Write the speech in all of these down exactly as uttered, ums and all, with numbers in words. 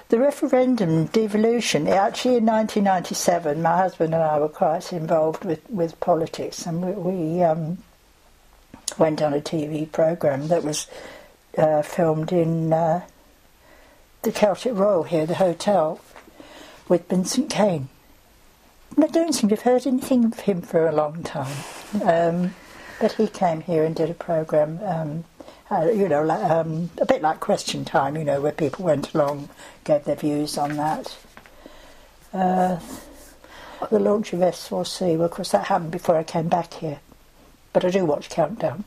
The referendum devolution, actually in nineteen ninety-seven, my husband and I were quite involved with, with politics, and we, we um, went on a T V programme that was uh, filmed in uh, the Celtic Royal here, the hotel, with Vincent Kane. And I don't seem to have heard anything of him for a long time. Um, but he came here and did a programme, um, uh, you know, like, um, a bit like Question Time, you know, where people went along, gave their views on that. Uh, the launch of S four C, well, of course, that happened before I came back here. But I do watch Countdown.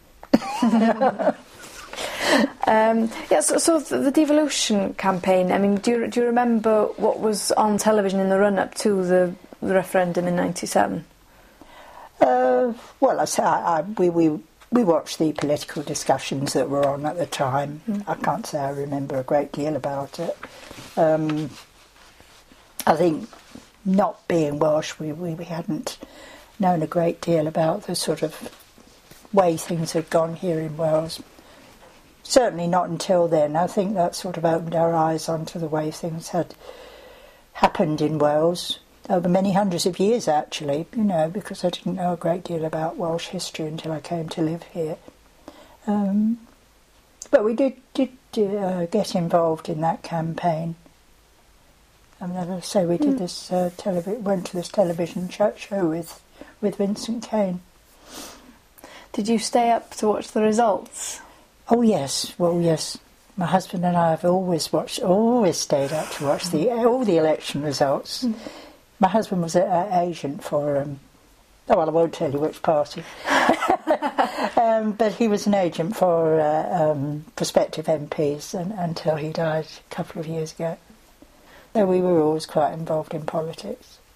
um, yeah, so, so the devolution campaign, I mean, do you, do you remember what was on television in the run-up to the, the referendum in ninety-seven? Uh, well, I, say, I, I, we, we, we watched the political discussions that were on at the time. Mm. I can't say I remember a great deal about it. Um, I think, not being Welsh, we, we, we hadn't known a great deal about the sort of way things had gone here in Wales. Certainly not until then. I think that sort of opened our eyes onto the way things had happened in Wales over many hundreds of years, actually, you know, because I didn't know a great deal about Welsh history until I came to live here. Um, but we did, did uh, get involved in that campaign. I mean, as I say, we did mm. this uh, televi- went to this television show, show with with Vincent Kane. Did you stay up to watch the results? Oh yes, well yes. My husband and I have always watched, always stayed up to watch the all the election results. Mm. My husband was an agent for, um, oh well, I won't tell you which party, um, but he was an agent for uh, um, prospective M Ps and, until he died a couple of years ago. Though we were always quite involved in politics.